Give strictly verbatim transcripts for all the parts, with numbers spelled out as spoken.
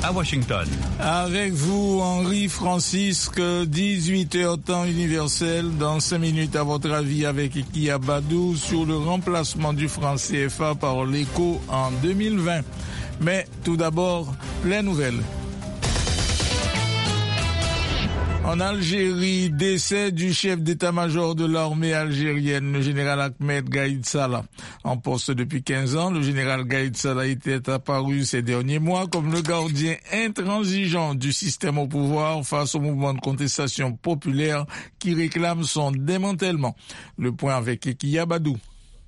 à Washington. Avec vous, Henri Francisque, dix-huit heures temps universel. Dans cinq minutes, à votre avis, avec Eki Abadou sur le remplacement du franc C F A par l'éco en deux mille vingt. Mais tout d'abord, les nouvelles. En Algérie, décès du chef d'état-major de l'armée algérienne, le général Ahmed Gaïd Salah. En poste depuis quinze ans, le général Gaïd Salah était apparu ces derniers mois comme le gardien intransigeant du système au pouvoir face au mouvement de contestation populaire qui réclame son démantèlement. Le point avec Eki Abadou.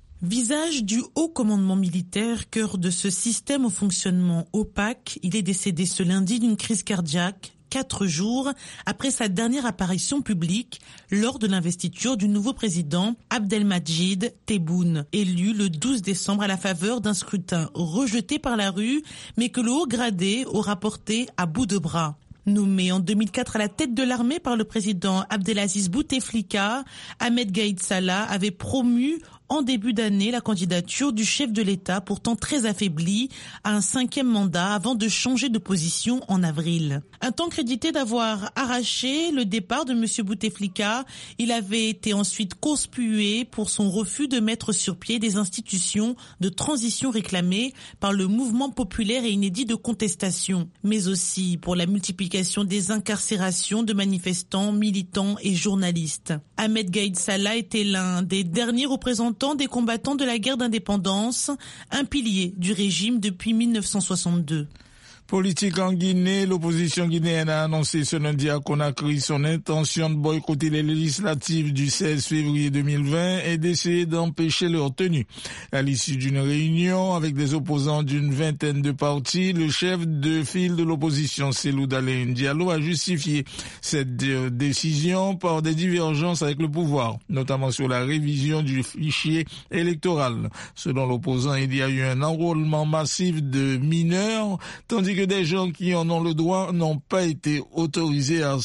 Visage du haut commandement militaire, cœur de ce système au fonctionnement opaque, il est décédé ce lundi d'une crise cardiaque, quatre jours après sa dernière apparition publique lors de l'investiture du nouveau président Abdelmadjid Tebboune, élu le douze décembre à la faveur d'un scrutin rejeté par la rue, mais que le haut gradé aura porté à bout de bras. Nommé en deux mille quatre à la tête de l'armée par le président Abdelaziz Bouteflika, Ahmed Gaïd Salah avait promu en début d'année la candidature du chef de l'État, pourtant très affaibli, à un cinquième mandat avant de changer de position en avril. Un temps crédité d'avoir arraché le départ de M. Bouteflika, il avait été ensuite conspué pour son refus de mettre sur pied des institutions de transition réclamées par le mouvement populaire et inédit de contestation, mais aussi pour la multiplication des incarcérations de manifestants, militants et journalistes. Ahmed Gaïd Salah était l'un des derniers représentants des combattants de la guerre d'indépendance, un pilier du régime depuis mille neuf cent soixante-deux. Politique en Guinée, l'opposition guinéenne a annoncé ce lundi à Conakry son intention de boycotter les législatives du seize février deux mille vingt et d'essayer d'empêcher leur tenue. À l'issue d'une réunion avec des opposants d'une vingtaine de partis, le chef de file de l'opposition, Cellou Dalein Diallo, a justifié cette décision par des divergences avec le pouvoir, notamment sur la révision du fichier électoral. Selon l'opposant, il y a eu un enrôlement massif de mineurs, tandis que des gens qui en ont le droit n'ont pas été autorisés à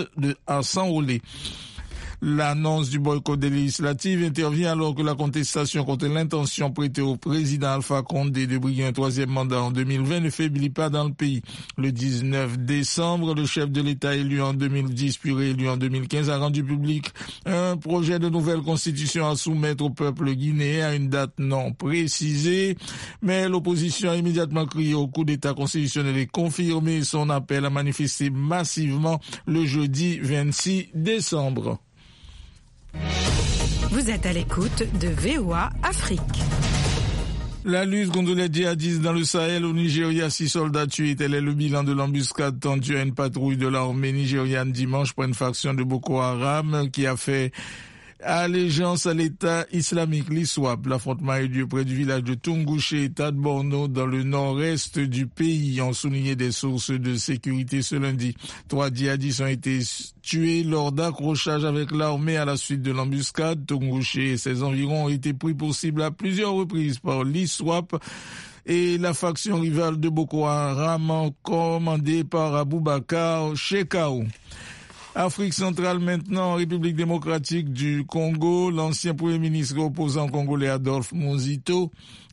s'enrôler. L'annonce du boycott des législatives intervient alors que la contestation contre l'intention prêtée au président Alpha Condé de briguer un troisième mandat en deux mille vingt ne faiblit pas dans le pays. Le dix-neuf décembre, le chef de l'État élu en deux mille dix puis réélu en deux mille quinze a rendu public un projet de nouvelle constitution à soumettre au peuple guinéen à une date non précisée. Mais l'opposition a immédiatement crié au coup d'État constitutionnel et confirmé son appel à manifester massivement le jeudi vingt-six décembre. Vous êtes à l'écoute de V O A Afrique. La lutte contre les djihadistes dans le Sahel au Nigeria, six soldats tués, tel est le bilan de l'embuscade tendue à une patrouille de l'armée nigériane dimanche par une faction de Boko Haram qui a fait allégeance à l'État islamique, l'I S W A P. L'affrontement a eu lieu près du village de Tungouche, État de Borno, dans le nord-est du pays, ont souligné des sources de sécurité ce lundi. Trois djihadistes ont été tués lors d'accrochages avec l'armée à la suite de l'embuscade. Tungouche et ses environs ont été pris pour cible à plusieurs reprises par l'I S W A P et la faction rivale de Boko Haram commandée par Aboubakar Shekau. Afrique centrale maintenant, République démocratique du Congo, l'ancien premier ministre opposant congolais Adolphe Muzito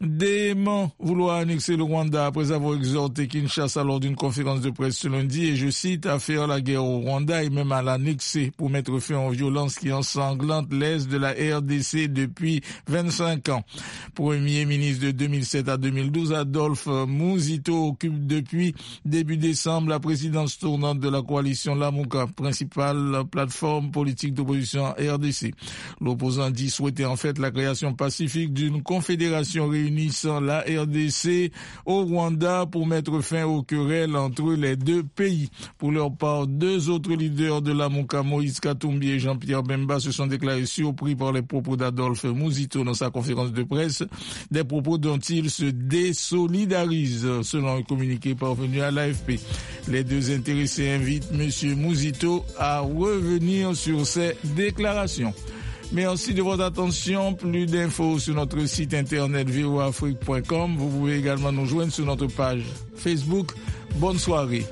dément vouloir annexer le Rwanda après avoir exhorté Kinshasa lors d'une conférence de presse ce lundi, et je cite, à faire la guerre au Rwanda et même à l'annexer pour mettre fin aux violences qui ensanglantent l'est de la R D C depuis vingt-cinq ans. Premier ministre de deux mille sept à deux mille douze, Adolphe Muzito occupe depuis début décembre la présidence tournante de la coalition Lamuka, principale plateforme politique d'opposition R D C. L'opposant dit souhaiter en fait la création pacifique d'une confédération réunissant la R D C au Rwanda pour mettre fin aux querelles entre les deux pays. Pour leur part, deux autres leaders de la Lamuka, Moïse Katumbi et Jean-Pierre Bemba, se sont déclarés surpris par les propos d'Adolphe Muzito dans sa conférence de presse, des propos dont il se désolidarise, selon un communiqué parvenu à l'A F P. Les deux intéressés invitent M. Muzito à revenir sur ces déclarations. Merci de votre attention. Plus d'infos sur notre site internet v o a afrique point com. Vous pouvez également nous joindre sur notre page Facebook. Bonne soirée.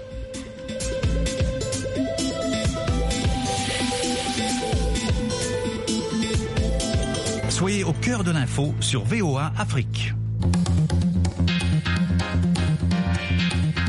Soyez au cœur de l'info sur V O A Afrique.